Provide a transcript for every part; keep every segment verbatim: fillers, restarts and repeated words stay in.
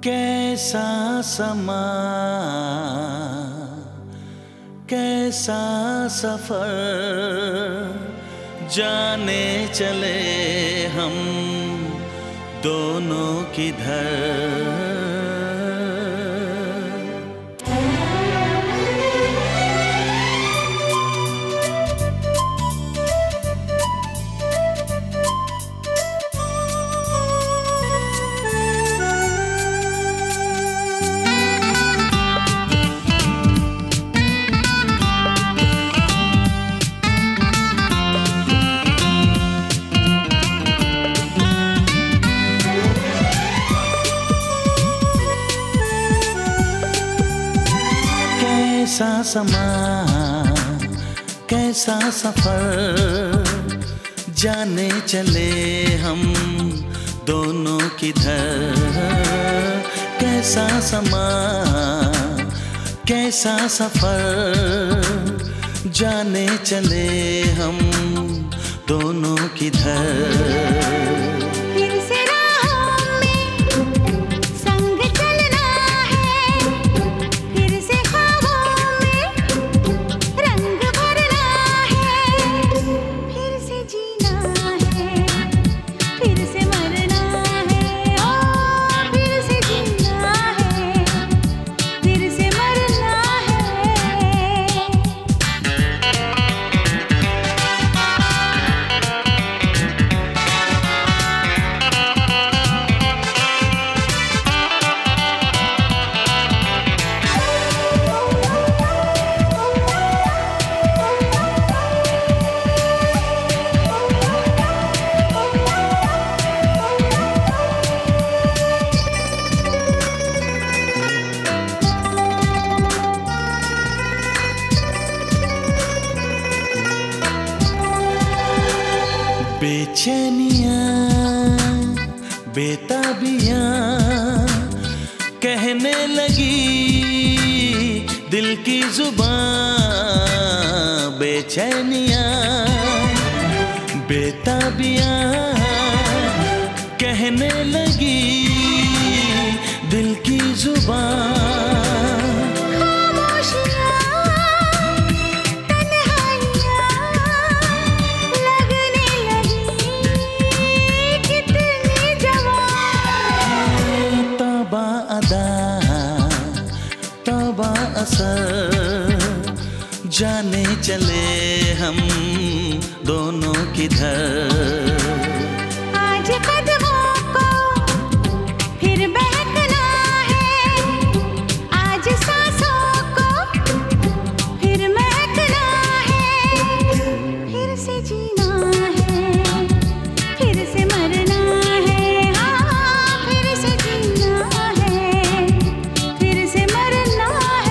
कैसा समा, कैसा सफर, जाने चले हम दोनों किधर। कैसा समा, कैसा सफर, जाने चले हम दोनों किधर। कैसा समा, कैसा सफर, जाने चले हम दोनों किधर। बेचैनियाँ बेताबियाँ कहने लगी दिल की जुबान। बेचैनियाँ बेताबियाँ कहने लगी दिल की जुबान। तौबा असर, जाने चले हम दोनों किधर। आज कदमों को फिर बहकना है, आज सांसों को फिर महकना है। फिर से जीना है, फिर से मरना है। हाँ, फिर से जीना है, फिर से मरना है।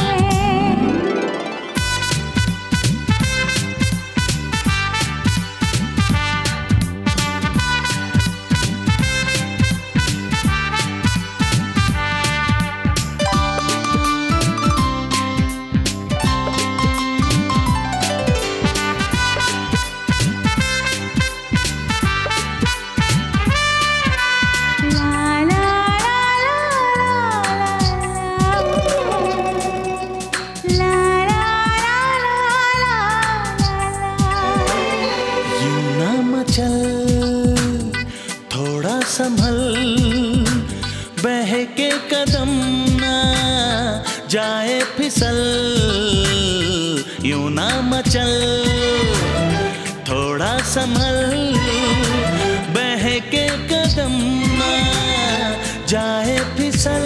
थोड़ा संभल, बहके कदम ना जाए फिसल। यूं ना मचल, थोड़ा संभल, बहके कदम ना जाए फिसल।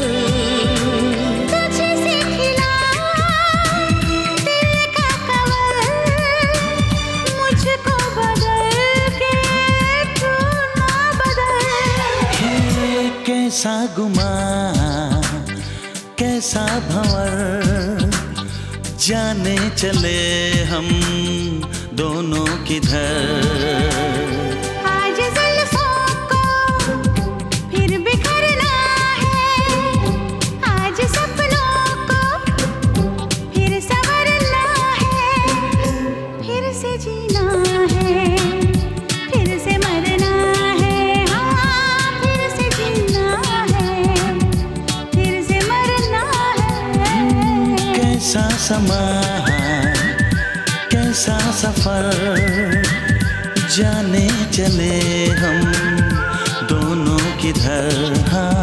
कैसा गुमा, कैसा भंवर, जाने चले हम दोनों किधर। आज जुल्फों को फिर बिखरना है, आज सपनों को फिर संवरना है। फिर से जीना है, फिर से मरना है। हाँ, फिर से जीना है, समा कैसा सफर, जाने चले हम दोनों किधर। हाँ